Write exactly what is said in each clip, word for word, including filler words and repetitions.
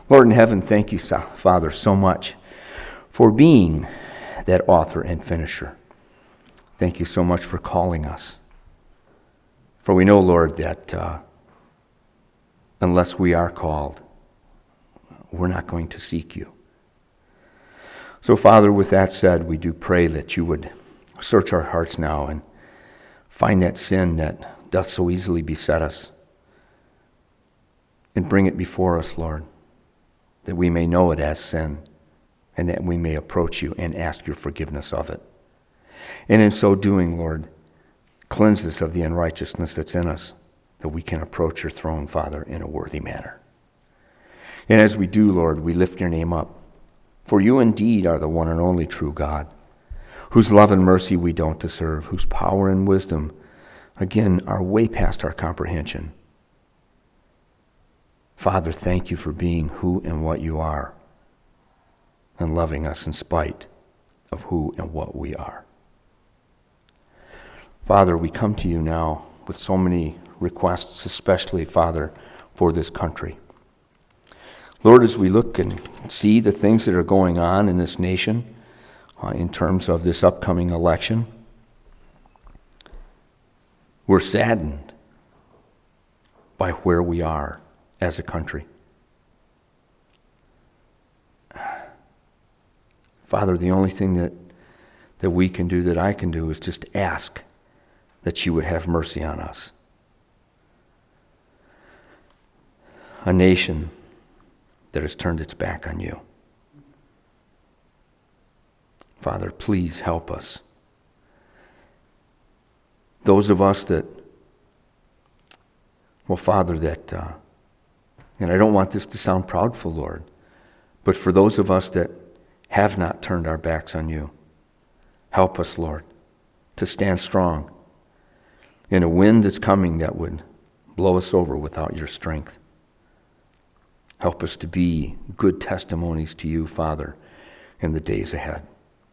Lord in heaven, thank you, Father, so much for being that author and finisher. Thank you so much for calling us. For we know, Lord, that uh, unless we are called, we're not going to seek you. So, Father, with that said, we do pray that you would search our hearts now and find that sin that doth so easily beset us and bring it before us, Lord, that we may know it as sin and that we may approach you and ask your forgiveness of it. And in so doing, Lord, cleanse us of the unrighteousness that's in us, that we can approach your throne, Father, in a worthy manner. And as we do, Lord, we lift your name up. For you indeed are the one and only true God, whose love and mercy we don't deserve, whose power and wisdom, again, are way past our comprehension. Father, thank you for being who and what you are, and loving us in spite of who and what we are. Father, we come to you now with so many requests, especially, Father, for this country. Lord, as we look and see the things that are going on in this nation uh, in terms of this upcoming election, we're saddened by where we are as a country. Father, the only thing that, that we can do, that I can do, is just ask that you would have mercy on us. A nation that has turned its back on you. Father, please help us. Those of us that, well, Father, that, uh, and I don't want this to sound proudful, Lord, but for those of us that have not turned our backs on you, help us, Lord, to stand strong in a wind that's coming that would blow us over without your strength. Help us to be good testimonies to you, Father, in the days ahead.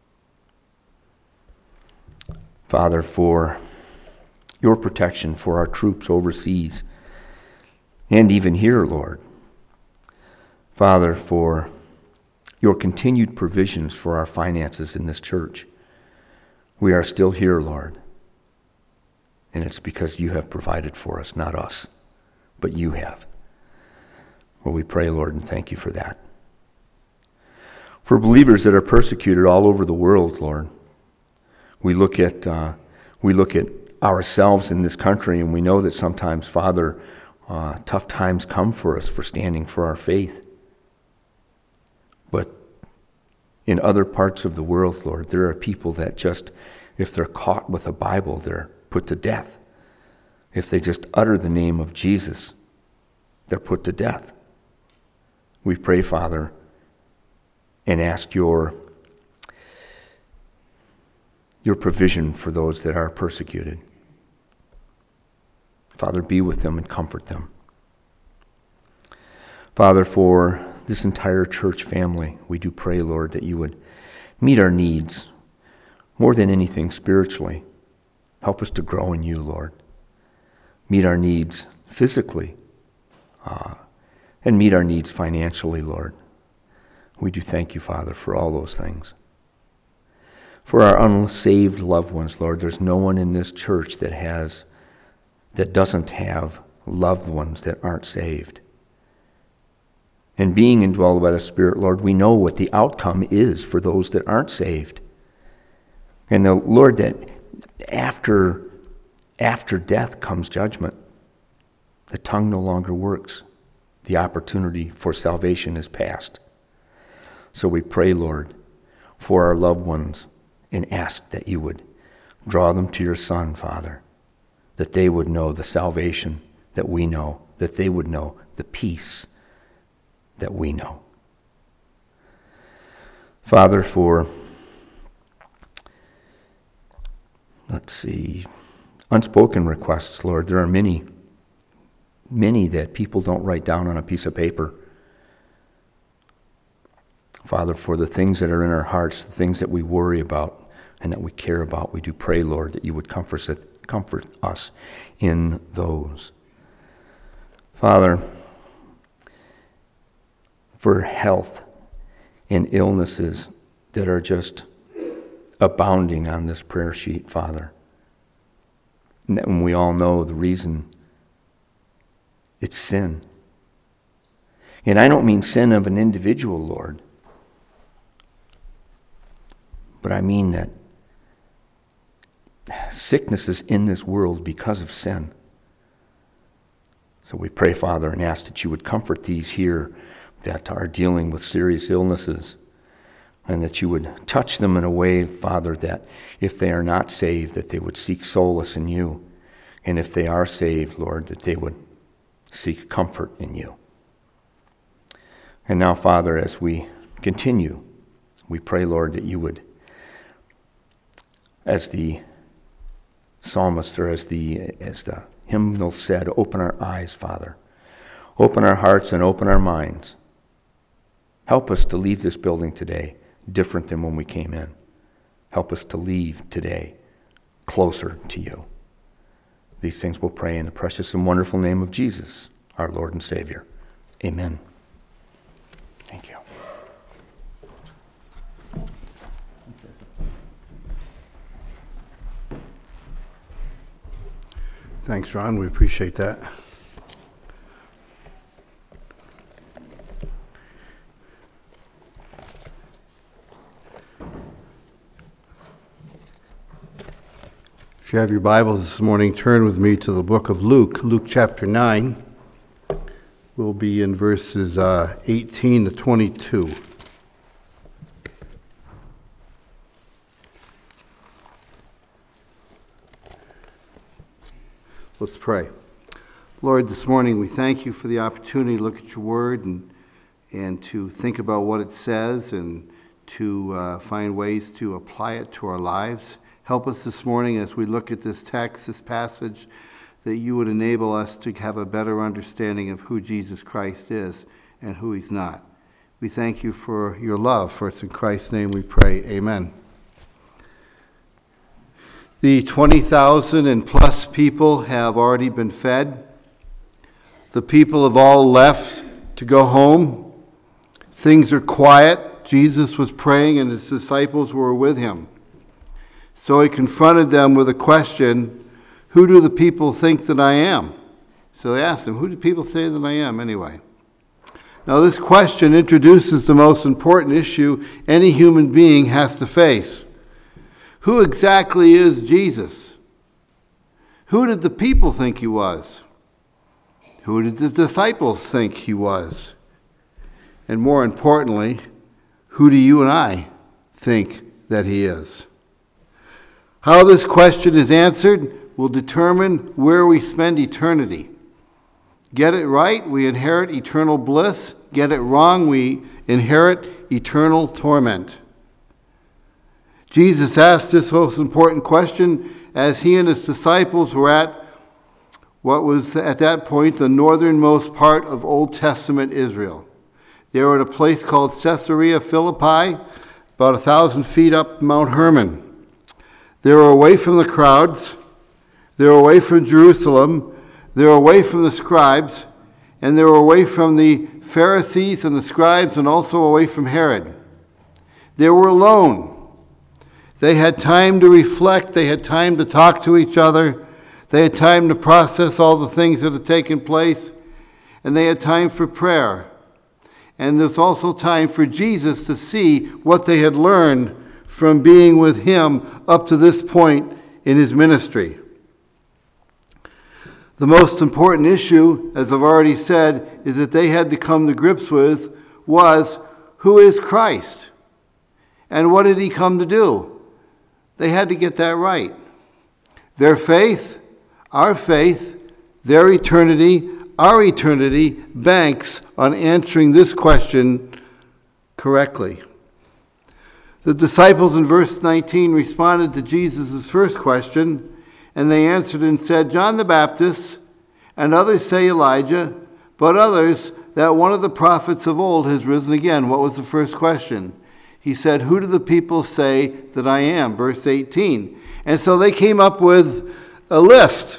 Father, for your protection for our troops overseas and even here, Lord. Father, for your continued provisions for our finances in this church. We are still here, Lord, and it's because you have provided for us, not us, but you have. Well, we pray, Lord, and thank you for that. For believers that are persecuted all over the world, Lord, we look at uh, we look at ourselves in this country, and we know that sometimes, Father, uh, tough times come for us for standing for our faith. But in other parts of the world, Lord, there are people that just, if they're caught with a Bible, they're put to death. If they just utter the name of Jesus, they're put to death. We pray, Father, and ask your, your provision for those that are persecuted. Father, be with them and comfort them. Father, for this entire church family, we do pray, Lord, that you would meet our needs more than anything spiritually. Help us to grow in you, Lord. Meet our needs physically, uh, and meet our needs financially, Lord. We do thank you, Father, for all those things. For our unsaved loved ones, Lord, there's no one in this church that has, that doesn't have loved ones that aren't saved. And being indwelled by the Spirit, Lord, we know what the outcome is for those that aren't saved. And the Lord, that after, after death comes judgment. The tongue no longer works. The opportunity for salvation is past. So we pray, Lord, for our loved ones and ask that you would draw them to your Son, Father, that they would know the salvation that we know, that they would know the peace that we know. Father, for, let's see, unspoken requests, Lord, there are many, many that people don't write down on a piece of paper. Father, for the things that are in our hearts, the things that we worry about and that we care about, we do pray, Lord, that you would comfort us, comfort us in those. Father, for health and illnesses that are just abounding on this prayer sheet, Father. And we all know the reason. It's sin. And I don't mean sin of an individual, Lord, but I mean that sickness is in this world because of sin. So we pray, Father, and ask that you would comfort these here that are dealing with serious illnesses, and that you would touch them in a way, Father, that if they are not saved, that they would seek solace in you. And if they are saved, Lord, that they would seek comfort in you. And now, Father, as we continue, we pray, Lord, that you would, as the psalmist or as the as the hymnal said, open our eyes, Father. Open our hearts and open our minds. Help us to leave this building today different than when we came in. Help us to leave today closer to you. These things we'll pray in the precious and wonderful name of Jesus, our Lord and Savior. Amen. Thank you. Thanks, Ron. We appreciate that. If you have your Bibles this morning, turn with me to the book of Luke, Luke chapter nine. We'll be in verses uh, eighteen to twenty-two. Let's pray. Lord, this morning we thank you for the opportunity to look at your word and and to think about what it says and to uh, find ways to apply it to our lives. Help us this morning as we look at this text, this passage, that you would enable us to have a better understanding of who Jesus Christ is and who he's not. We thank you for your love. For it's in Christ's name we pray. Amen. The twenty thousand and plus people have already been fed. The people have all left to go home. Things are quiet. Jesus was praying and his disciples were with him. So he confronted them with a question, who do the people think that I am? So they asked him, who do people say that I am anyway? Now this question introduces the most important issue any human being has to face. Who exactly is Jesus? Who did the people think he was? Who did the disciples think he was? And more importantly, who do you and I think that he is? How this question is answered will determine where we spend eternity. Get it right, we inherit eternal bliss. Get it wrong, we inherit eternal torment. Jesus asked this most important question as he and his disciples were at what was at that point the northernmost part of Old Testament Israel. They were at a place called Caesarea Philippi, about a thousand feet up Mount Hermon. They were away from the crowds, they were away from Jerusalem, they were away from the scribes, and they were away from the Pharisees and the scribes, and also away from Herod. They were alone. They had time to reflect, they had time to talk to each other, they had time to process all the things that had taken place, and they had time for prayer. And there's also time for Jesus to see what they had learned from being with him up to this point in his ministry. The most important issue, as I've already said, is that they had to come to grips with was, who is Christ? And what did he come to do? They had to get that right. Their faith, our faith, their eternity, our eternity banks on answering this question correctly. The disciples in verse nineteen responded to Jesus' first question, and they answered and said, John the Baptist, and others say Elijah, but others that one of the prophets of old has risen again. What was the first question? He said, who do the people say that I am? Verse eighteen. And so they came up with a list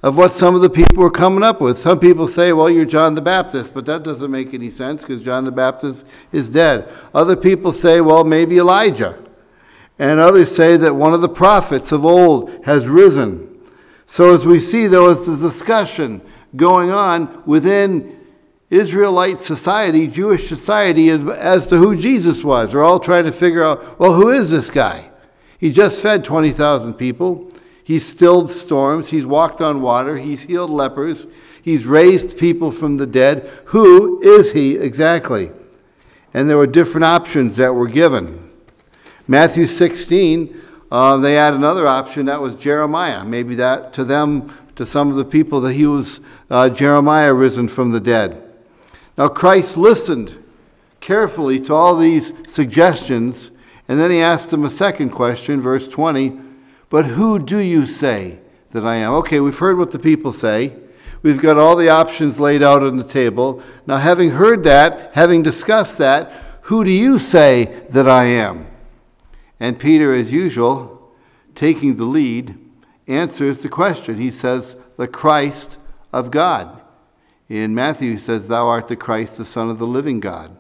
of what some of the people were coming up with. Some people say, well, you're John the Baptist, but that doesn't make any sense because John the Baptist is dead. Other people say, well, maybe Elijah. And others say that one of the prophets of old has risen. So as we see, there was this discussion going on within Israelite society, Jewish society, as to who Jesus was. They're all trying to figure out, well, who is this guy? He just fed twenty thousand people. He's stilled storms. He's walked on water. He's healed lepers. He's raised people from the dead. Who is he exactly? And there were different options that were given. Matthew sixteen, uh, they had another option. That was Jeremiah. Maybe that to them, to some of the people, that he was uh, Jeremiah risen from the dead. Now Christ listened carefully to all these suggestions, and then he asked them a second question, verse twenty. But who do you say that I am? Okay, we've heard what the people say. We've got all the options laid out on the table. Now, having heard that, having discussed that, who do you say that I am? And Peter, as usual, taking the lead, answers the question. He says, the Christ of God. In Matthew, he says, thou art the Christ, the Son of the living God.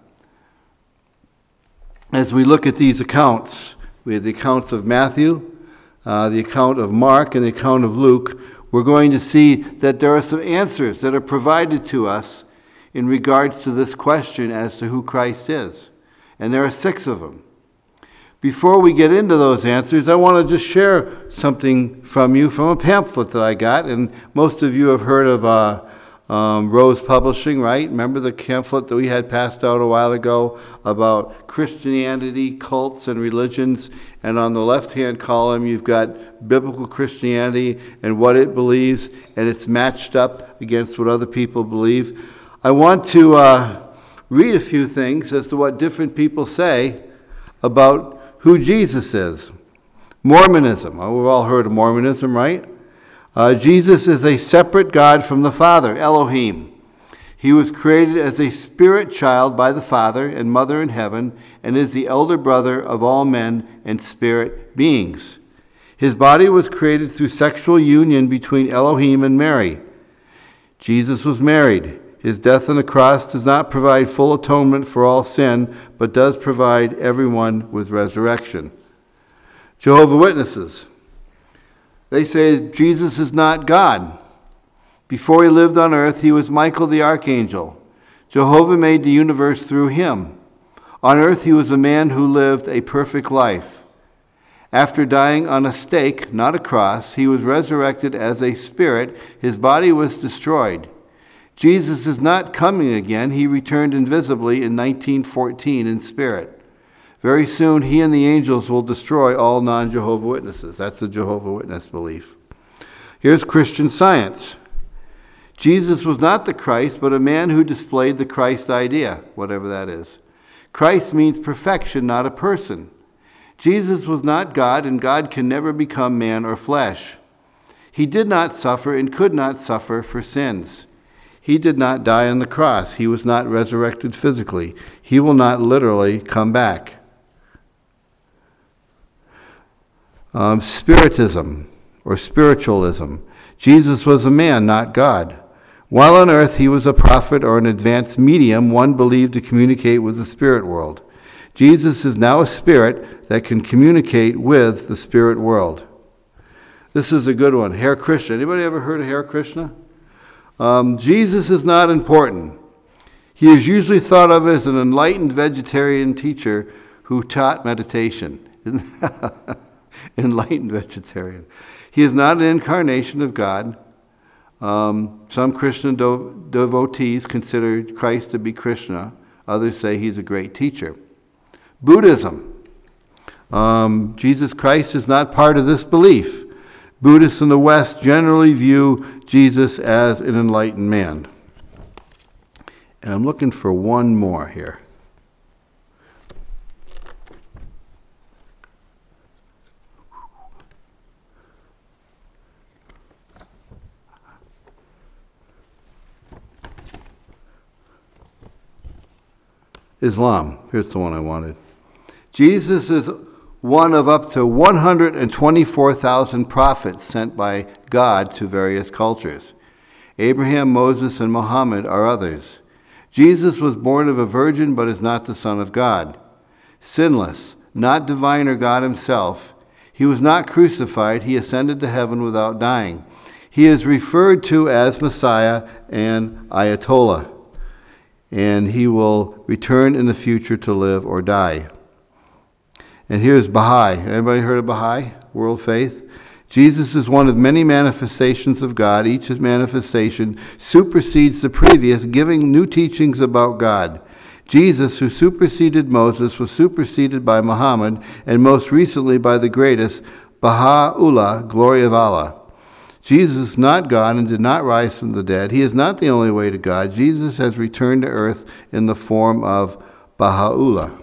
As we look at these accounts, we have the accounts of Matthew, Uh, the account of Mark and the account of Luke, we're going to see that there are some answers that are provided to us in regards to this question as to who Christ is. And there are six of them. Before we get into those answers, I want to just share something from you from a pamphlet that I got. And most of you have heard of uh, um, Rose Publishing, right? Remember the pamphlet that we had passed out a while ago about Christianity, cults, and religions? And on the left-hand column, you've got biblical Christianity and what it believes, and it's matched up against what other people believe. I want to uh, read a few things as to what different people say about who Jesus is. Mormonism. Oh, we've all heard of Mormonism, right? Uh, Jesus is a separate God from the Father, Elohim. He was created as a spirit child by the Father and Mother in heaven, and is the elder brother of all men and spirit beings. His body was created through sexual union between Elohim and Mary. Jesus was married. His death on the cross does not provide full atonement for all sin, but does provide everyone with resurrection. Jehovah's Witnesses. They say Jesus is not God. Before he lived on earth, he was Michael the archangel. Jehovah made the universe through him. On earth, he was a man who lived a perfect life. After dying on a stake, not a cross, he was resurrected as a spirit. His body was destroyed. Jesus is not coming again. He returned invisibly in nineteen fourteen in spirit. Very soon, he and the angels will destroy all non-Jehovah Witnesses. That's the Jehovah Witness belief. Here's Christian Science. Jesus was not the Christ, but a man who displayed the Christ idea, whatever that is. Christ means perfection, not a person. Jesus was not God, and God can never become man or flesh. He did not suffer and could not suffer for sins. He did not die on the cross. He was not resurrected physically. He will not literally come back. Um, Spiritism or spiritualism. Jesus was a man, not God. While on earth, he was a prophet or an advanced medium, one believed to communicate with the spirit world. Jesus is now a spirit that can communicate with the spirit world. This is a good one. Hare Krishna. Anybody ever heard of Hare Krishna? Um, Jesus is not important. He is usually thought of as an enlightened vegetarian teacher who taught meditation. Enlightened vegetarian. He is not an incarnation of God. Um, some Krishna dev- devotees consider Christ to be Krishna. Others say he's a great teacher. Buddhism. Um, Jesus Christ is not part of this belief. Buddhists in the West generally view Jesus as an enlightened man. And I'm looking for one more here. Islam. Here's the one I wanted. Jesus is one of up to one hundred twenty-four thousand prophets sent by God to various cultures. Abraham, Moses, and Muhammad are others. Jesus was born of a virgin but is not the Son of God. Sinless, not divine or God himself, he was not crucified, he ascended to heaven without dying. He is referred to as Messiah and Ayatollah, and he will return in the future to live or die. And here's Baha'i. Anybody heard of Baha'i? World faith? Jesus is one of many manifestations of God. Each manifestation supersedes the previous, giving new teachings about God. Jesus, who superseded Moses, was superseded by Muhammad, and most recently by the greatest, Baha'u'llah, glory of Allah. Jesus is not God and did not rise from the dead. He is not the only way to God. Jesus has returned to earth in the form of Baha'u'llah.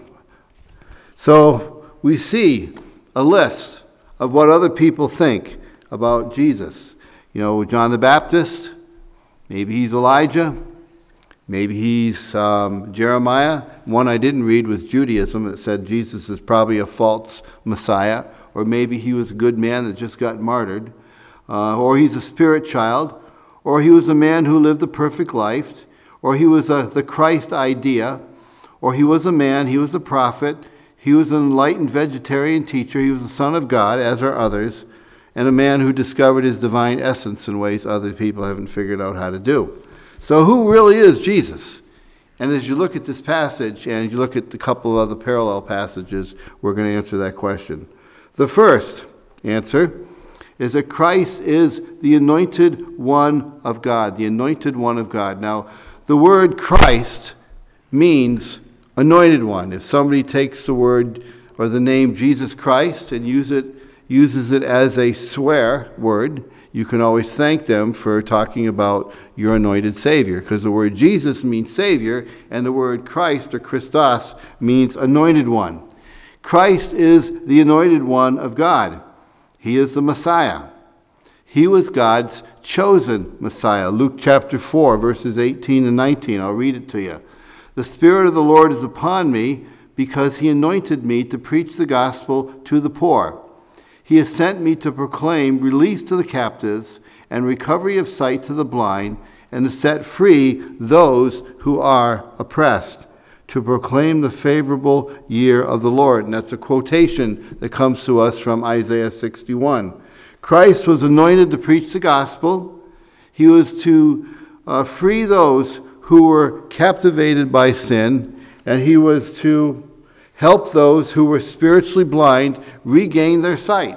So we see a list of what other people think about Jesus. You know, John the Baptist, maybe he's Elijah, maybe he's um, Jeremiah. One I didn't read was Judaism that said Jesus is probably a false Messiah, or maybe he was a good man that just got martyred. Uh, or he's a spirit child, or he was a man who lived a perfect life, or he was a, the Christ idea, or he was a man, he was a prophet, he was an enlightened vegetarian teacher, he was the Son of God, as are others, and a man who discovered his divine essence in ways other people haven't figured out how to do. So who really is Jesus? And as you look at this passage, and you look at a couple of other parallel passages, we're going to answer that question. The first answer is that Christ is the anointed one of God, the anointed one of God. Now, the word Christ means anointed one. If somebody takes the word or the name Jesus Christ and use it, uses it as a swear word, you can always thank them for talking about your anointed Savior, because the word Jesus means Savior, and the word Christ or Christos means anointed one. Christ is the anointed one of God. He is the Messiah. He was God's chosen Messiah. Luke chapter four, verses eighteen and nineteen. I'll read it to you. The Spirit of the Lord is upon me, because he anointed me to preach the gospel to the poor. He has sent me to proclaim release to the captives and recovery of sight to the blind, and to set free those who are oppressed, to proclaim the favorable year of the Lord. And that's a quotation that comes to us from Isaiah sixty-one. Christ was anointed to preach the gospel. He was to uh, free those who were captivated by sin, and he was to help those who were spiritually blind regain their sight,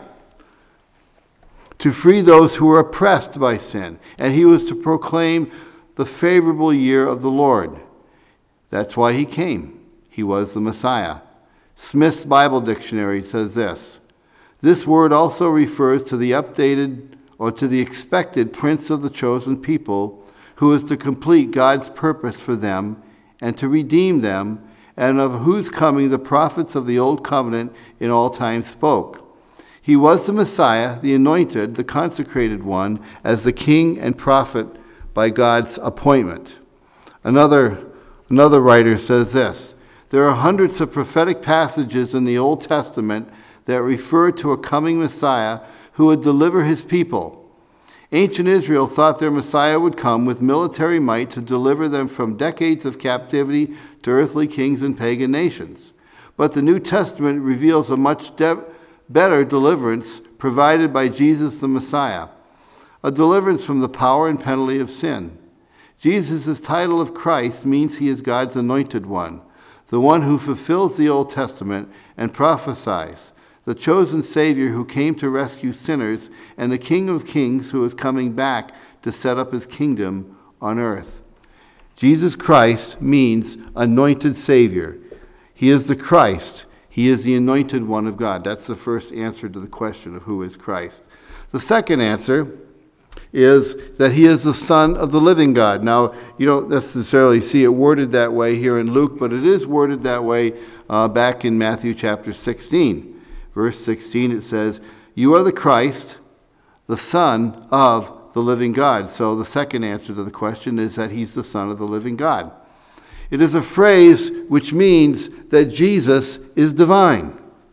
to free those who were oppressed by sin, and he was to proclaim the favorable year of the Lord. That's why he came. He was the Messiah. Smith's Bible Dictionary says this: this word also refers to the updated or to the expected prince of the chosen people, who is to complete God's purpose for them and to redeem them, and of whose coming the prophets of the Old Covenant in all time spoke. He was the Messiah, the anointed, the consecrated one, as the king and prophet by God's appointment. Another Another writer says this: there are hundreds of prophetic passages in the Old Testament that refer to a coming Messiah who would deliver his people. Ancient Israel thought their Messiah would come with military might to deliver them from decades of captivity to earthly kings and pagan nations. But the New Testament reveals a much de- better deliverance provided by Jesus the Messiah, a deliverance from the power and penalty of sin. Jesus' title of Christ means he is God's anointed one, the one who fulfills the Old Testament and prophesies, the chosen Savior who came to rescue sinners, and the King of Kings who is coming back to set up his kingdom on earth. Jesus Christ means anointed Savior. He is the Christ. He is the anointed one of God. That's the first answer to the question of who is Christ. The second answer is that he is the Son of the living God. Now, you don't necessarily see it worded that way here in Luke, but it is worded that way uh, back in Matthew chapter sixteen. Verse sixteen, it says, you are the Christ, the Son of the living God. So the second answer to the question is that he's the Son of the living God. It is a phrase which means that Jesus is divine.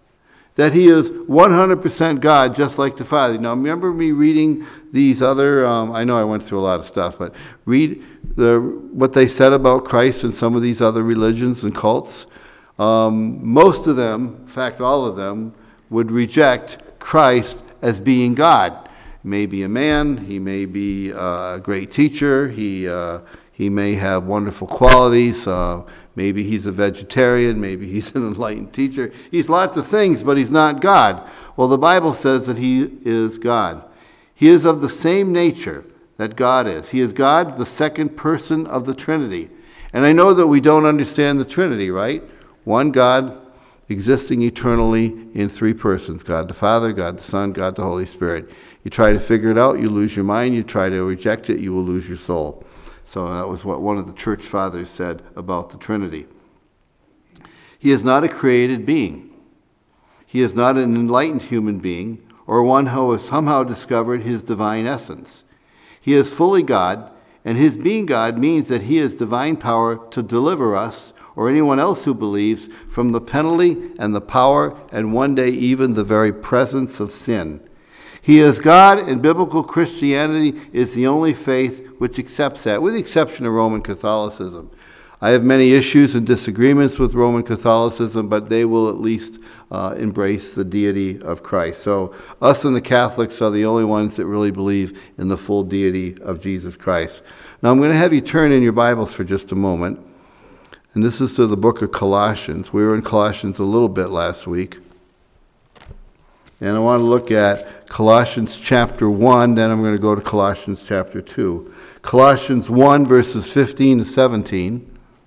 that he is one hundred percent God, just like the Father. Now, remember me reading these other, um, I know I went through a lot of stuff, but read the what they said about Christ in some of these other religions and cults. Um, most of them, in fact, all of them, would reject Christ as being God. He may be a man, he may be a great teacher, he uh, he may have wonderful qualities, uh, maybe he's a vegetarian, maybe he's an enlightened teacher. He's lots of things, but he's not God. Well, the Bible says that he is God. He is of the same nature that God is. He is God, the second person of the Trinity. And I know that we don't understand the Trinity, right? One God existing eternally in three persons, God the Father, God the Son, God the Holy Spirit. You try to figure it out, you lose your mind. You try to reject it, you will lose your soul. So that was what one of the church fathers said about the Trinity. He is not a created being. He is not an enlightened human being or one who has somehow discovered his divine essence. He is fully God, and his being God means that he has divine power to deliver us or anyone else who believes from the penalty and the power and one day even the very presence of sin. He is God, and biblical Christianity is the only faith which accepts that, with the exception of Roman Catholicism. I have many issues and disagreements with Roman Catholicism, but they will at least uh, embrace the deity of Christ. So us and the Catholics are the only ones that really believe in the full deity of Jesus Christ. Now I'm going to have you turn in your Bibles for just a moment, and this is to the book of Colossians. We were in Colossians a little bit last week. And I want to look at Colossians chapter one, then I'm going to go to Colossians chapter two. Colossians one, verses fifteen to seventeen.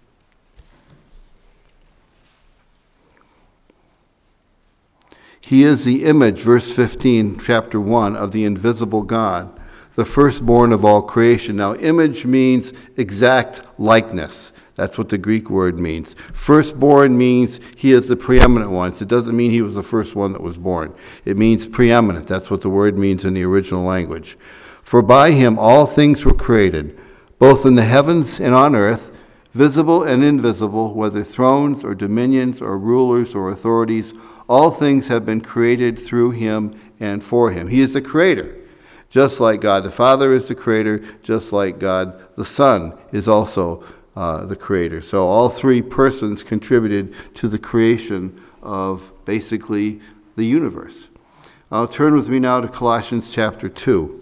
He is the image, verse fifteen, chapter one, of the invisible God, the firstborn of all creation. Now, image means exact likeness. That's what the Greek word means. Firstborn means he is the preeminent one. It doesn't mean he was the first one that was born. It means preeminent. That's what the word means in the original language. For by him all things were created, both in the heavens and on earth, visible and invisible, whether thrones or dominions or rulers or authorities. All things have been created through him and for him. He is the creator. Just like God the Father is the creator, just like God the Son is also Uh, the creator. So all three persons contributed to the creation of basically the universe. I'll turn with me now to Colossians chapter two.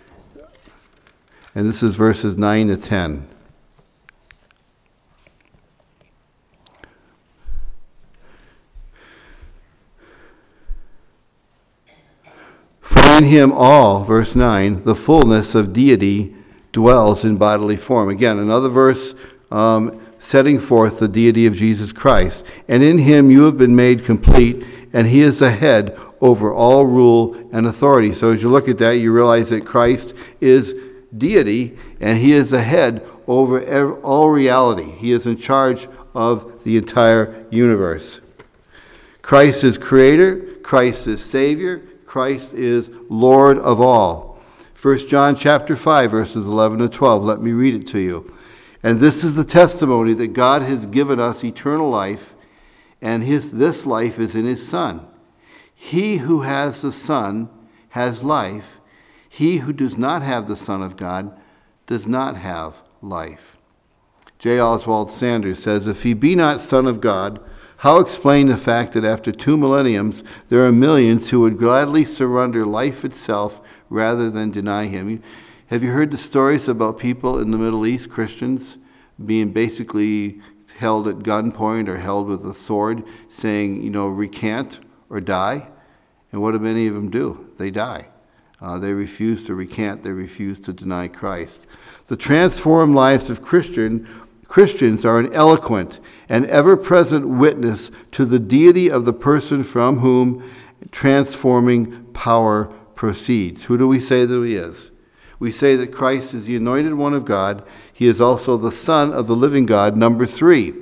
And this is verses nine to ten. For in him all, verse nine, the fullness of deity dwells in bodily form. Again, another verse Um, setting forth the deity of Jesus Christ. And in him you have been made complete, and he is the head over all rule and authority. So as you look at that, you realize that Christ is deity, and he is the head over all reality. He is in charge of the entire universe. Christ is creator, Christ is savior, Christ is Lord of all. First John chapter five, verses eleven to twelve. Let me read it to you. And this is the testimony that God has given us eternal life, and his, this life is in his Son. He who has the Son has life. He who does not have the Son of God does not have life. J. Oswald Sanders says, if he be not Son of God, how explain the fact that after two millenniums there are millions who would gladly surrender life itself rather than deny him? Have you heard the stories about people in the Middle East, Christians, being basically held at gunpoint or held with a sword, saying, you know, recant or die? And what do many of them do? They die. Uh, they refuse to recant. They refuse to deny Christ. The transformed lives of Christian Christians are an eloquent and ever-present witness to the deity of the person from whom transforming power proceeds. Who do we say that he is? We say that Christ is the anointed one of God. He is also the Son of the living God. Number three,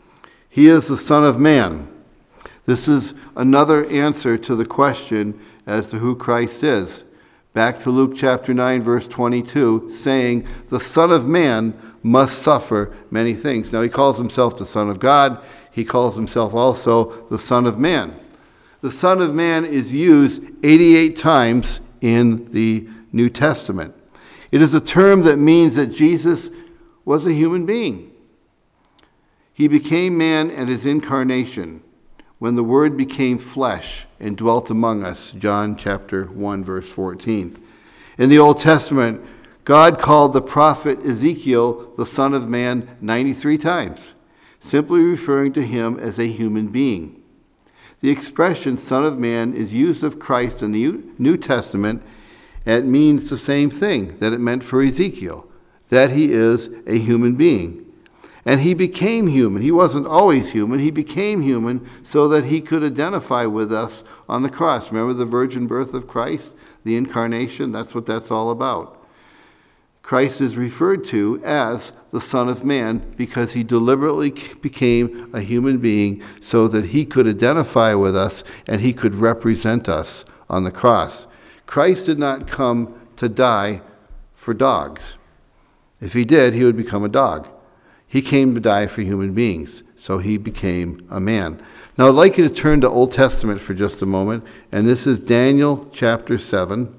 he is the Son of Man. This is another answer to the question as to who Christ is. Back to Luke chapter nine, verse twenty-two, saying, the Son of Man must suffer many things. Now he calls himself the Son of God. He calls himself also the Son of Man. The Son of Man is used eighty-eight times in the New Testament. It is a term that means that Jesus was a human being. He became man at his incarnation, when the Word became flesh and dwelt among us, John chapter one, verse fourteen. In the Old Testament, God called the prophet Ezekiel the Son of Man ninety-three times, simply referring to him as a human being. The expression Son of Man is used of Christ in the New Testament. It means the same thing that it meant for Ezekiel, that he is a human being. And he became human. He wasn't always human. He became human so that he could identify with us on the cross. Remember the virgin birth of Christ, the incarnation? That's what that's all about. Christ is referred to as the Son of Man because he deliberately became a human being so that he could identify with us and he could represent us on the cross. Christ did not come to die for dogs. If he did, he would become a dog. He came to die for human beings, so he became a man. Now I'd like you to turn to Old Testament for just a moment, and this is Daniel chapter seven.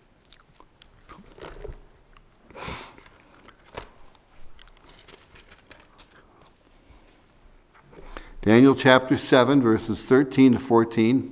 Daniel chapter seven, verses thirteen to fourteen.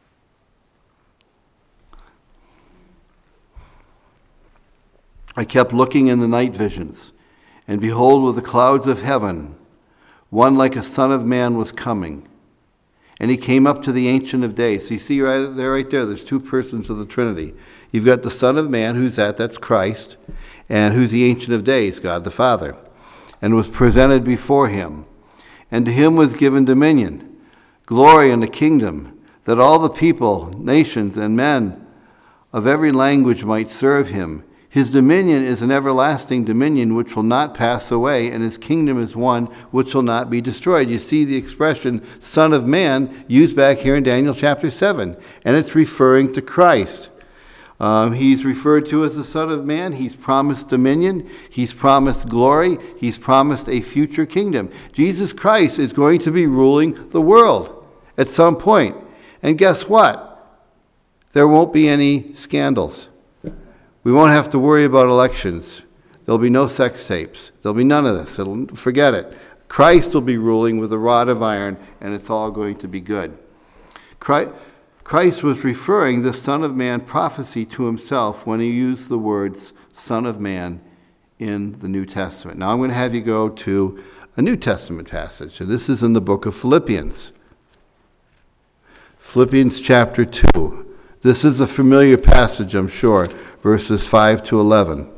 I kept looking in the night visions, and behold, with the clouds of heaven, one like a son of man was coming. And he came up to the Ancient of Days. So you see right there, right there, there's two persons of the Trinity. You've got the Son of Man, who's that? That's Christ. And who's the Ancient of Days? God the Father. And was presented before him. And to him was given dominion, glory, and a kingdom, that all the people, nations, and men of every language might serve him. His dominion is an everlasting dominion which will not pass away, and his kingdom is one which will not be destroyed. You see the expression Son of Man used back here in Daniel chapter seven, and it's referring to Christ. Um, he's referred to as the Son of Man. He's promised dominion. He's promised glory. He's promised a future kingdom. Jesus Christ is going to be ruling the world at some point. And guess what? There won't be any scandals. We won't have to worry about elections. There'll be no sex tapes. There'll be none of this. It'll, forget it. Christ will be ruling with a rod of iron, and it's all going to be good. Christ, Christ was referring the Son of Man prophecy to himself when he used the words Son of Man in the New Testament. Now I'm going to have you go to a New Testament passage, and this is in the book of Philippians. Philippians chapter two. This is a familiar passage, I'm sure, verses five to eleven.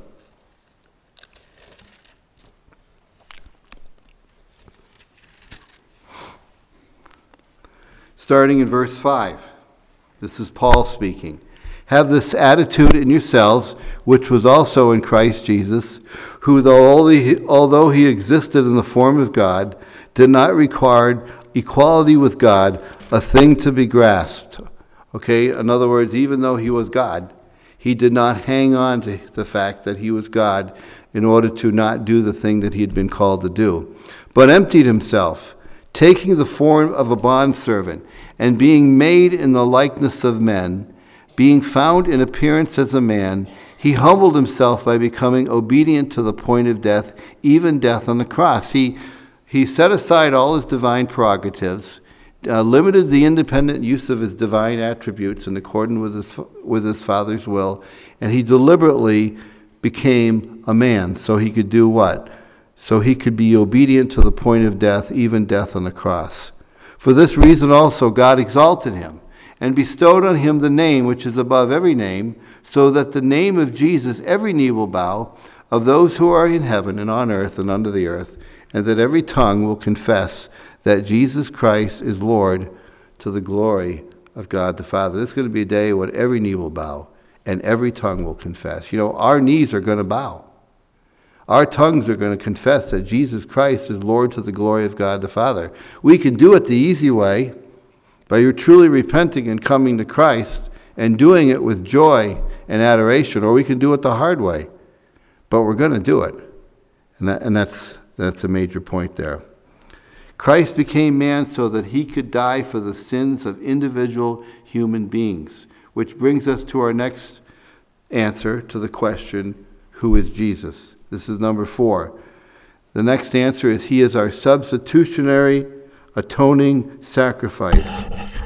Starting in verse five. This is Paul speaking. Have this attitude in yourselves, which was also in Christ Jesus, who, though although he existed in the form of God, did not require equality with God a thing to be grasped. Okay, in other words, even though he was God, he did not hang on to the fact that he was God in order to not do the thing that he had been called to do, but emptied himself, taking the form of a bondservant, and being made in the likeness of men, being found in appearance as a man, he humbled himself by becoming obedient to the point of death, even death on the cross. He, he set aside all his divine prerogatives, Uh, limited the independent use of his divine attributes in accordance with his, with his Father's will, and he deliberately became a man so he could do what? So he could be obedient to the point of death, even death on the cross. For this reason also God exalted him and bestowed on him the name which is above every name, so that the name of Jesus every knee will bow, of those who are in heaven and on earth and under the earth, and that every tongue will confess that Jesus Christ is Lord, to the glory of God the Father. This is going to be a day when every knee will bow and every tongue will confess. You know, our knees are going to bow. Our tongues are going to confess that Jesus Christ is Lord, to the glory of God the Father. We can do it the easy way, by truly repenting and coming to Christ and doing it with joy and adoration, or we can do it the hard way. But we're going to do it. And, that, and that's, that's a major point there. Christ became man so that he could die for the sins of individual human beings, which brings us to our next answer to the question, who is Jesus? This is number four. The next answer is, he is our substitutionary atoning sacrifice.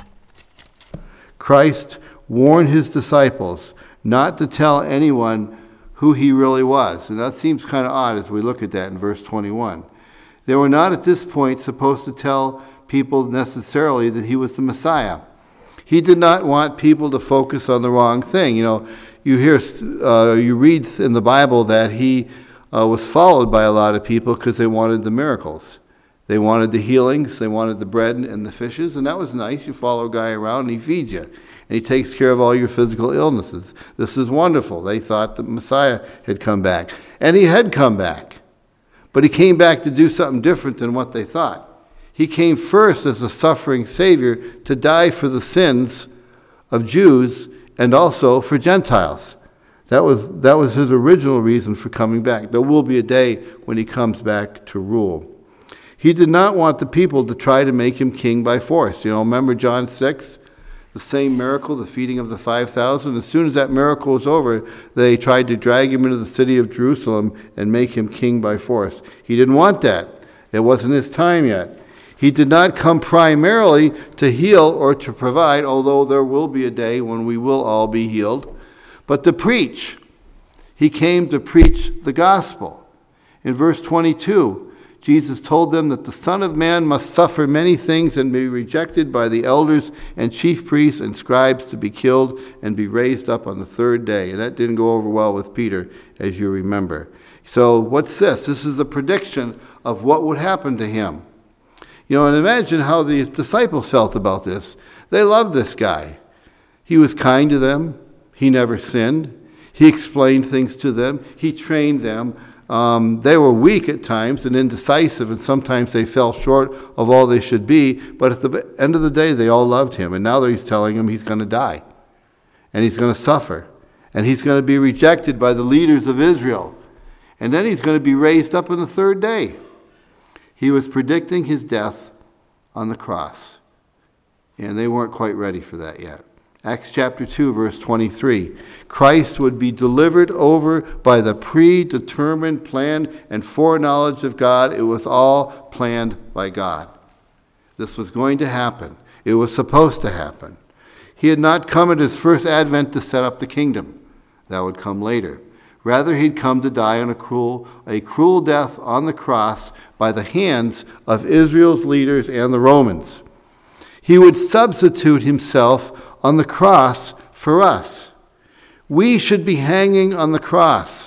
Christ warned his disciples not to tell anyone who he really was. And that seems kind of odd as we look at that in verse twenty-one. They were not at this point supposed to tell people necessarily that he was the Messiah. He did not want people to focus on the wrong thing. You know, you hear, uh, you read in the Bible that he uh, was followed by a lot of people because they wanted the miracles. They wanted the healings, they wanted the bread and the fishes, and that was nice. You follow a guy around and he feeds you, and he takes care of all your physical illnesses. This is wonderful. They thought the Messiah had come back, and he had come back, but he came back to do something different than what they thought. He came first as a suffering Savior to die for the sins of Jews and also for Gentiles. That was, that was his original reason for coming back. There will be a day when he comes back to rule. He did not want the people to try to make him king by force. You know, remember John six, the same miracle, the feeding of the five thousand? As soon as that miracle was over, they tried to drag him into the city of Jerusalem and make him king by force. He didn't want that. It wasn't his time yet. He did not come primarily to heal or to provide, although there will be a day when we will all be healed, but to preach. He came to preach the gospel. In verse twenty-two, Jesus told them that the Son of Man must suffer many things and be rejected by the elders and chief priests and scribes, to be killed and be raised up on the third day. And that didn't go over well with Peter, as you remember. So what's this? This is a prediction of what would happen to him. You know, and imagine how the disciples felt about this. They loved this guy. He was kind to them. He never sinned. He explained things to them. He trained them. Um, they were weak at times and indecisive, and sometimes they fell short of all they should be. But at the end of the day, they all loved him. And now that he's telling them he's going to die, and he's going to suffer, and he's going to be rejected by the leaders of Israel, and then he's going to be raised up on the third day. He was predicting his death on the cross, and they weren't quite ready for that yet. Acts chapter two, verse twenty-three. Christ would be delivered over by the predetermined plan and foreknowledge of God. It was all planned by God. This was going to happen. It was supposed to happen. He had not come at his first advent to set up the kingdom. That would come later. Rather, he'd come to die on a cruel, a cruel death on the cross by the hands of Israel's leaders and the Romans. He would substitute himself on the cross for us. We should be hanging on the cross,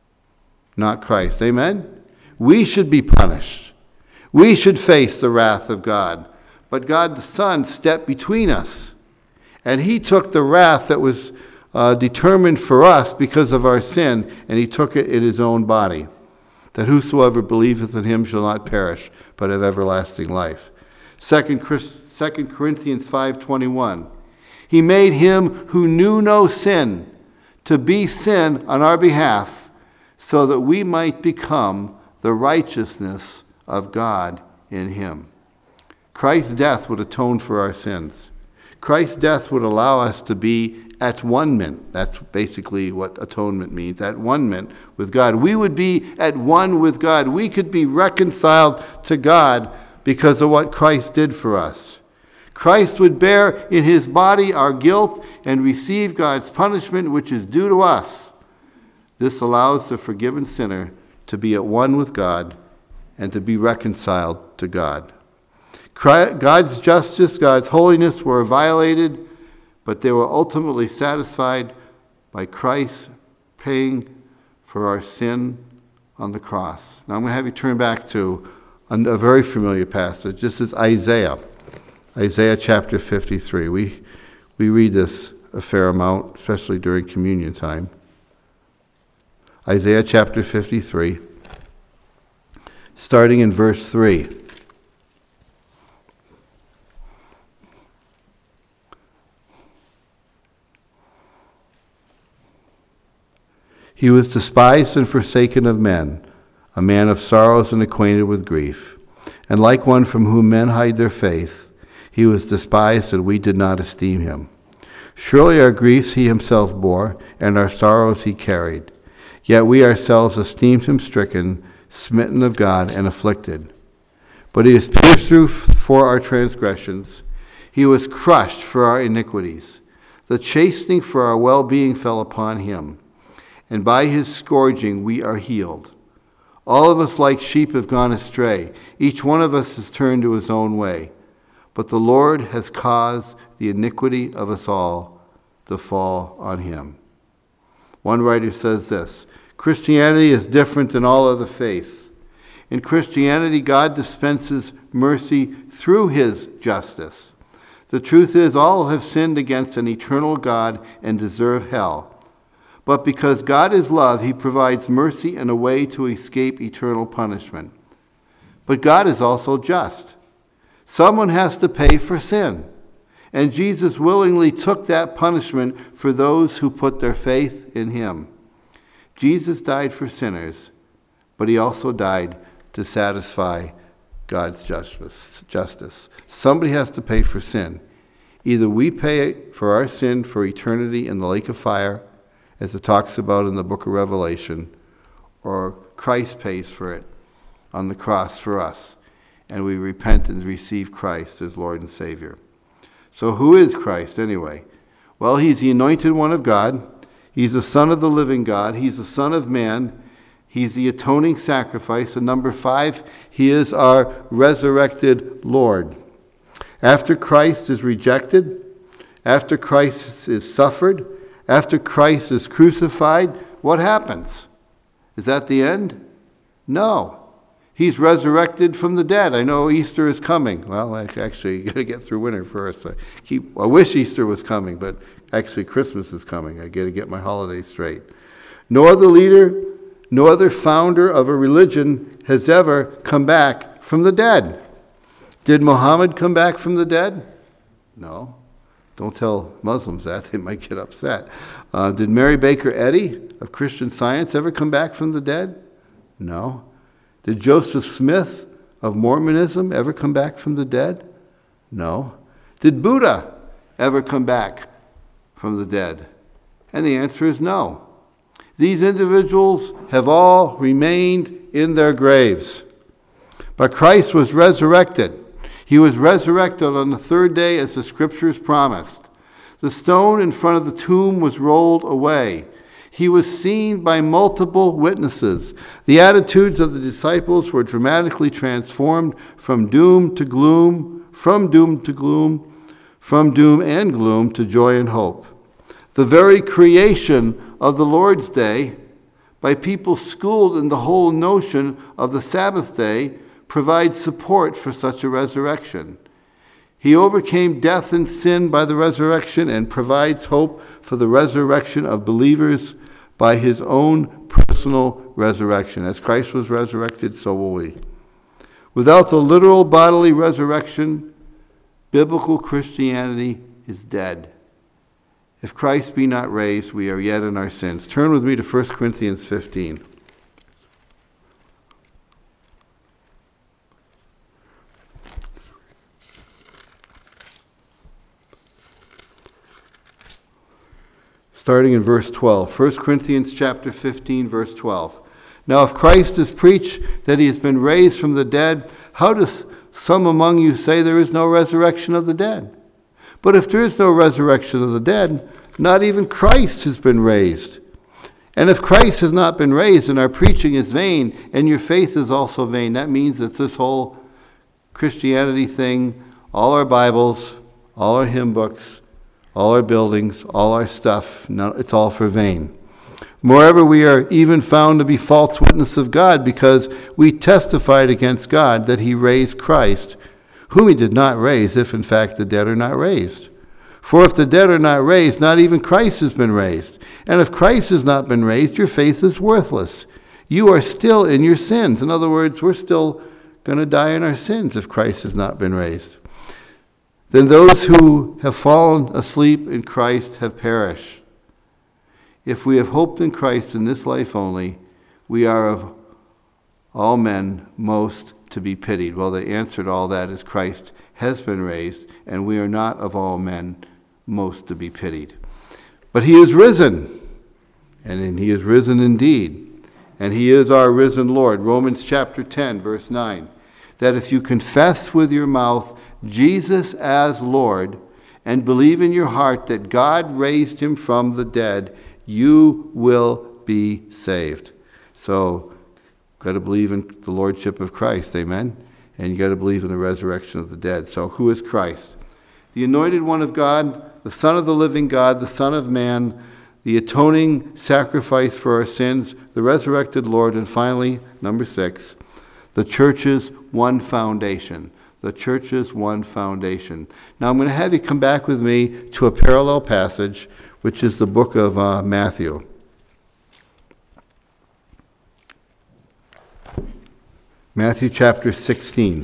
not Christ. Amen? We should be punished. We should face the wrath of God. But God the Son stepped between us, and he took the wrath that was uh, determined for us because of our sin, and he took it in his own body, that whosoever believeth in him shall not perish, but have everlasting life. Second Corinthians five twenty-one. He made him who knew no sin to be sin on our behalf, so that we might become the righteousness of God in him. Christ's death would atone for our sins. Christ's death would allow us to be at one-ment. That's basically what atonement means, at one-ment with God. We would be at one with God. We could be reconciled to God because of what Christ did for us. Christ would bear in his body our guilt and receive God's punishment, which is due to us. This allows the forgiven sinner to be at one with God and to be reconciled to God. God's justice, God's holiness were violated, but they were ultimately satisfied by Christ paying for our sin on the cross. Now I'm going to have you turn back to a very familiar passage. This is Isaiah. Isaiah chapter fifty-three. We, we read this a fair amount, especially during communion time. Isaiah chapter fifty-three, starting in verse three. He was despised and forsaken of men, a man of sorrows and acquainted with grief. and like one from whom men hide their face, he was despised, and we did not esteem him. Surely our griefs he himself bore, and our sorrows he carried. Yet we ourselves esteemed him stricken, smitten of God, and afflicted. But he was pierced through for our transgressions. He was crushed for our iniquities. The chastening for our well-being fell upon him, and by his scourging we are healed. All of us like sheep have gone astray. Each one of us has turned to his own way. But the Lord has caused the iniquity of us all to fall on him. One writer says this: Christianity is different than all other faiths. In Christianity, God dispenses mercy through his justice. The truth is, all have sinned against an eternal God and deserve hell. But because God is love, he provides mercy and a way to escape eternal punishment. But God is also just. Someone has to pay for sin, and Jesus willingly took that punishment for those who put their faith in him. Jesus died for sinners, but he also died to satisfy God's justice. Somebody has to pay for sin. Either we pay for our sin for eternity in the lake of fire, as it talks about in the book of Revelation, or Christ pays for it on the cross for us, and we repent and receive Christ as Lord and Savior. So who is Christ anyway? Well, he's the anointed one of God. He's the Son of the living God. He's the Son of man. He's the atoning sacrifice. And number five, he is our resurrected Lord. After Christ is rejected, after Christ is suffered, after Christ is crucified, what happens? Is that the end? No. He's resurrected from the dead. I know Easter is coming. Well, actually, you got to get through winter first. I, keep, I wish Easter was coming, but actually Christmas is coming. I got to get my holidays straight. No other leader, no other founder of a religion has ever come back from the dead. Did Muhammad come back from the dead? No. Don't tell Muslims that. They might get upset. Uh, did Mary Baker Eddy of Christian Science ever come back from the dead? No. Did Joseph Smith of Mormonism ever come back from the dead? No. Did Buddha ever come back from the dead? And the answer is no. These individuals have all remained in their graves. But Christ was resurrected. He was resurrected on the third day as the scriptures promised. The stone in front of the tomb was rolled away. He was seen by multiple witnesses. The attitudes of the disciples were dramatically transformed from doom to gloom, from doom to gloom, from doom and gloom to joy and hope. The very creation of the Lord's Day, by people schooled in the whole notion of the Sabbath day, provides support for such a resurrection. He overcame death and sin by the resurrection and provides hope for the resurrection of believers by his own personal resurrection. As Christ was resurrected, so will we. Without the literal bodily resurrection, biblical Christianity is dead. If Christ be not raised, we are yet in our sins. Turn with me to First Corinthians fifteen. Starting in verse twelve. First Corinthians chapter fifteen, verse twelve. Now if Christ is preached that he has been raised from the dead, how does some among you say there is no resurrection of the dead? But if there is no resurrection of the dead, not even Christ has been raised. And if Christ has not been raised, then our preaching is vain, and your faith is also vain. That means that this whole Christianity thing, all our Bibles, all our hymn books, all our buildings, all our stuff, no, it's all for vain. Moreover, we are even found to be false witnesses of God, because we testified against God that he raised Christ, whom he did not raise, if in fact the dead are not raised. For if the dead are not raised, not even Christ has been raised. And if Christ has not been raised, your faith is worthless. You are still in your sins. In other words, we're still going to die in our sins if Christ has not been raised. Then those who have fallen asleep in Christ have perished. If we have hoped in Christ in this life only, we are of all men most to be pitied? Well, the answer to all that is Christ has been raised, and we are not of all men most to be pitied. But he is risen, and he is risen indeed, and he is our risen Lord. Romans chapter ten, verse nine, that if you confess with your mouth Jesus as Lord and believe in your heart that God raised him from the dead, you will be saved. So, got to believe in the lordship of Christ, amen? And you got to believe in the resurrection of the dead. So, who is Christ? The anointed one of God, the Son of the living God, the Son of man, the atoning sacrifice for our sins, the resurrected Lord, and finally, number six, the church's one foundation. The church's one foundation. Now, I'm going to have you come back with me to a parallel passage, which is the book of uh, Matthew. Matthew chapter sixteen.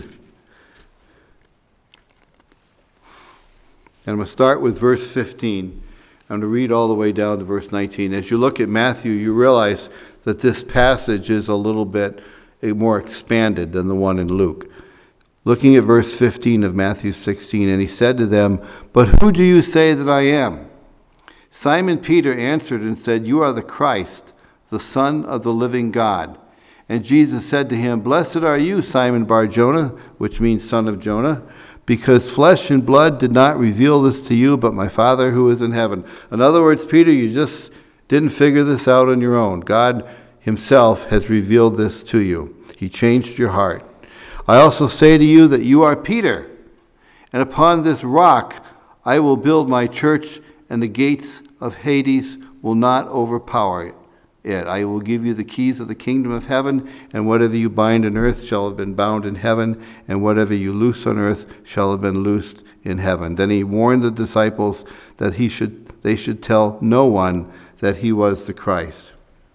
And I'm going to start with verse fifteen. I'm going to read all the way down to verse nineteen. As you look at Matthew, you realize that this passage is a little bit more expanded than the one in Luke. Looking at verse fifteen of Matthew sixteen, and he said to them, "But who do you say that I am?" Simon Peter answered and said, "You are the Christ, the Son of the living God." And Jesus said to him, "Blessed are you, Simon Bar-Jonah," which means son of Jonah, "because flesh and blood did not reveal this to you, but my Father who is in heaven." In other words, Peter, you just didn't figure this out on your own. God himself has revealed this to you. He changed your heart. "I also say to you that you are Peter, and upon this rock I will build my church, and the gates of Hades will not overpower it. I will give you the keys of the kingdom of heaven, and whatever you bind on earth shall have been bound in heaven, and whatever you loose on earth shall have been loosed in heaven." Then he warned the disciples that he should they should tell no one that he was the Christ.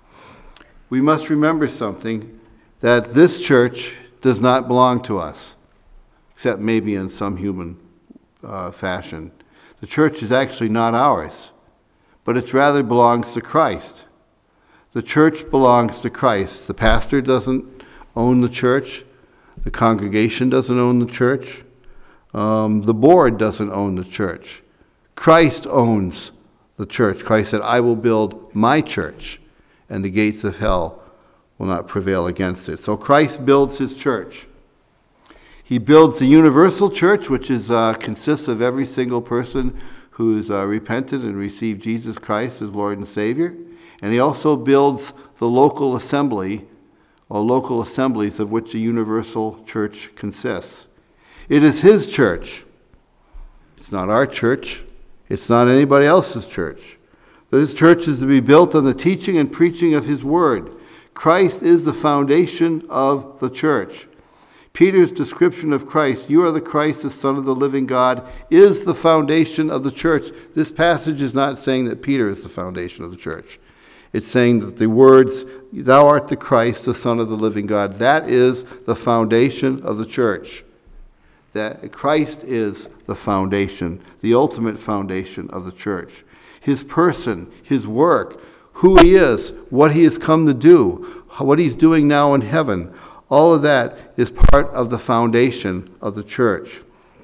We must remember something, that this church does not belong to us, except maybe in some human uh, fashion. The church is actually not ours, but it rather belongs to Christ. The church belongs to Christ. The pastor doesn't own the church. The congregation doesn't own the church. Um, the board doesn't own the church. Christ owns the church. Christ said, "I will build my church, and the gates of hell will not prevail against it." So Christ builds his church. He builds the universal church, which is uh, consists of every single person who's uh, repented and received Jesus Christ as Lord and Savior. And he also builds the local assembly, or local assemblies of which the universal church consists. It is his church. It's not our church. It's not anybody else's church. This church is to be built on the teaching and preaching of his word. Christ is the foundation of the church. Peter's description of Christ, "You are the Christ, the Son of the living God," is the foundation of the church. This passage is not saying that Peter is the foundation of the church. It's saying that the words, "Thou art the Christ, the Son of the living God," that is the foundation of the church. That Christ is the foundation, the ultimate foundation of the church. His person, his work, who he is, what he has come to do, what he's doing now in heaven, all of that is part of the foundation of the church.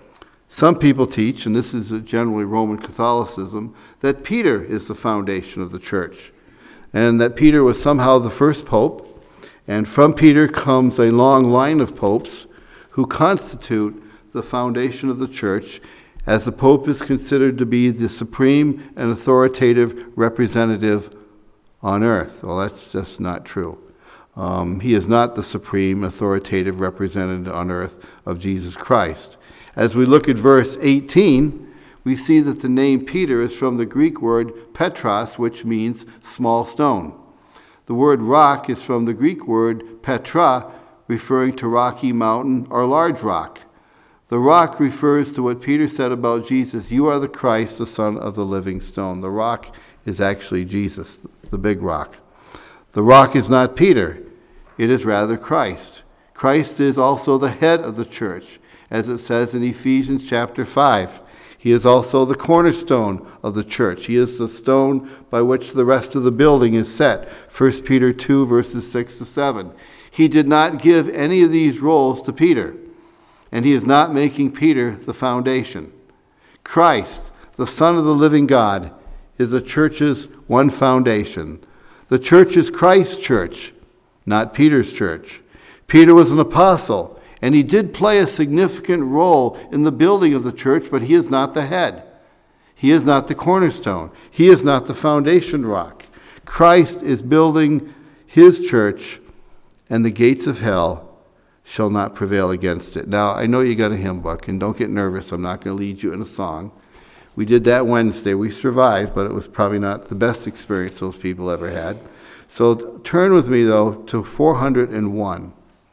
Some people teach, and this is generally Roman Catholicism, that Peter is the foundation of the church, and that Peter was somehow the first pope, and from Peter comes a long line of popes who constitute the foundation of the church, as the pope is considered to be the supreme and authoritative representative on earth. Well, that's just not true. Um, he is not the supreme authoritative representative on earth of Jesus Christ. As we look at verse eighteen, we see that the name Peter is from the Greek word Petros, which means small stone. The word rock is from the Greek word Petra, referring to rocky mountain or large rock. The rock refers to what Peter said about Jesus, "You are the Christ, the Son of the living stone." The rock is actually Jesus, the big rock. The rock is not Peter, it is rather Christ. Christ is also the head of the church, as it says in Ephesians chapter five. He is also the cornerstone of the church. He is the stone by which the rest of the building is set. First Peter two, verses six to seven. He did not give any of these roles to Peter, and he is not making Peter the foundation. Christ, the Son of the living God, is the church's one foundation. The church is Christ's church, not Peter's church. Peter was an apostle, and he did play a significant role in the building of the church, but he is not the head. He is not the cornerstone. He is not the foundation rock. Christ is building his church, and the gates of hell shall not prevail against it. Now, I know you got a hymn book, and don't get nervous. I'm not going to lead you in a song. We did that Wednesday. We survived, but it was probably not the best experience those people ever had. So turn with me, though, to four hundred one.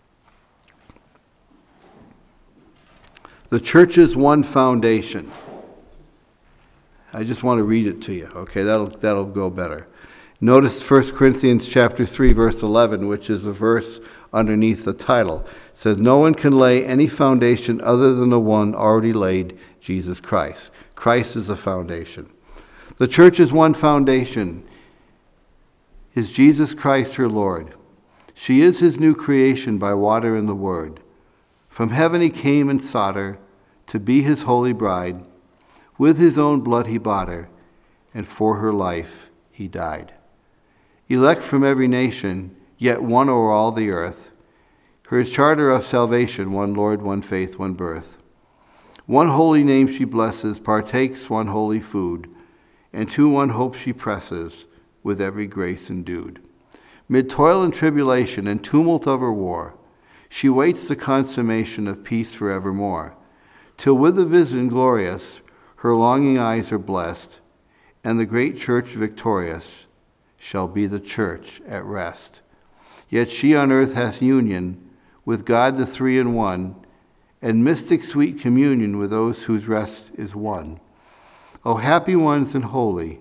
The church's one foundation. I just want to read it to you, okay? That'll that'll go better. Notice First Corinthians chapter three, verse eleven, which is the verse underneath the title. It says, "No one can lay any foundation other than the one already laid, Jesus Christ." Christ is the foundation. The church's one foundation is Jesus Christ, her Lord. She is his new creation by water and the word. From heaven he came and sought her to be his holy bride. With his own blood he bought her, and for her life he died. Elect from every nation, yet one o'er all the earth. Her charter of salvation, one Lord, one faith, one birth. One holy name she blesses, partakes one holy food, and to one hope she presses, with every grace endued. Mid toil and tribulation and tumult of her war, she waits the consummation of peace forevermore, till with the vision glorious, her longing eyes are blessed, and the great church victorious shall be the church at rest. Yet she on earth has union with God the three in one, and mystic sweet communion with those whose rest is won. O happy ones and holy,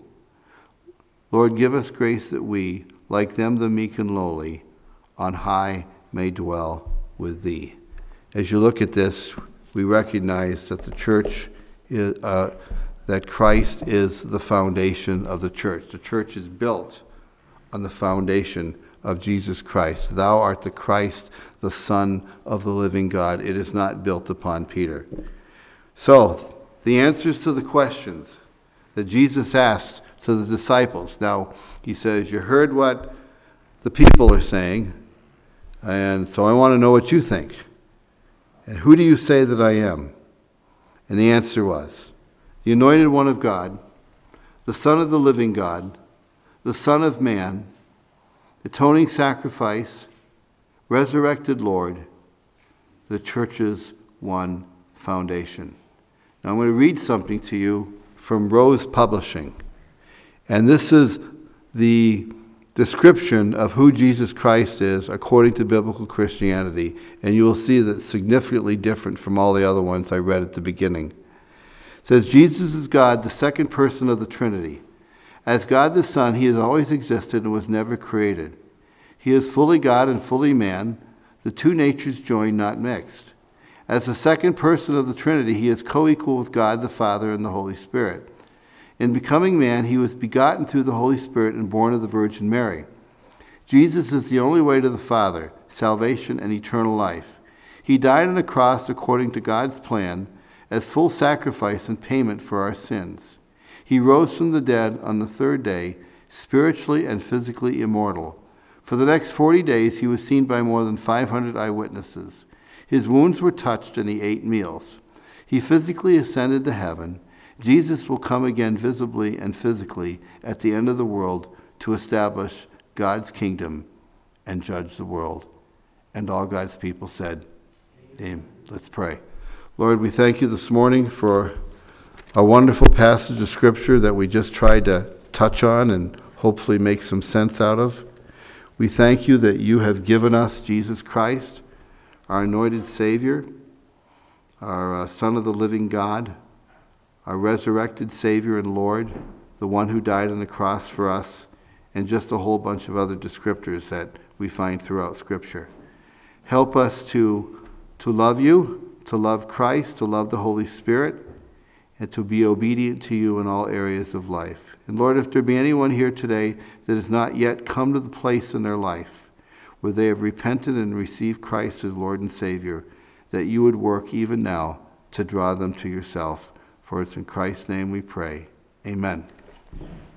Lord, give us grace that we, like them the meek and lowly, on high may dwell with thee. As you look at this, we recognize that the church is, uh, that Christ is the foundation of the church. The church is built on the foundation of Jesus Christ. Thou art the Christ, the Son of the living God. It is not built upon Peter. So, the answers to the questions that Jesus asked to the disciples. Now, he says, you heard what the people are saying, and so I want to know what you think. And who do you say that I am? And the answer was, the anointed one of God, the Son of the living God, the Son of man, atoning sacrifice, resurrected Lord, the church's one foundation. Now I'm going to read something to you from Rose Publishing. And this is the description of who Jesus Christ is according to biblical Christianity. And you will see that it's significantly different from all the other ones I read at the beginning. It says, Jesus is God, the second person of the Trinity. As God the Son, he has always existed and was never created. He is fully God and fully man, the two natures joined, not mixed. As the second person of the Trinity, he is co-equal with God the Father and the Holy Spirit. In becoming man, he was begotten through the Holy Spirit and born of the Virgin Mary. Jesus is the only way to the Father, salvation and eternal life. He died on a cross according to God's plan as full sacrifice and payment for our sins. He rose from the dead on the third day, spiritually and physically immortal. For the next forty days, he was seen by more than five hundred eyewitnesses. His wounds were touched and he ate meals. He physically ascended to heaven. Jesus will come again visibly and physically at the end of the world to establish God's kingdom and judge the world. And all God's people said, Amen. Let's pray. Lord, we thank you this morning for a wonderful passage of Scripture that we just tried to touch on and hopefully make some sense out of. We thank you that you have given us Jesus Christ, our anointed Savior, our uh, Son of the living God, our resurrected Savior and Lord, the one who died on the cross for us, and just a whole bunch of other descriptors that we find throughout Scripture. Help us to, to love you, to love Christ, to love the Holy Spirit, and to be obedient to you in all areas of life. And Lord, if there be anyone here today that has not yet come to the place in their life where they have repented and received Christ as Lord and Savior, that you would work even now to draw them to yourself. For it's in Christ's name we pray. Amen.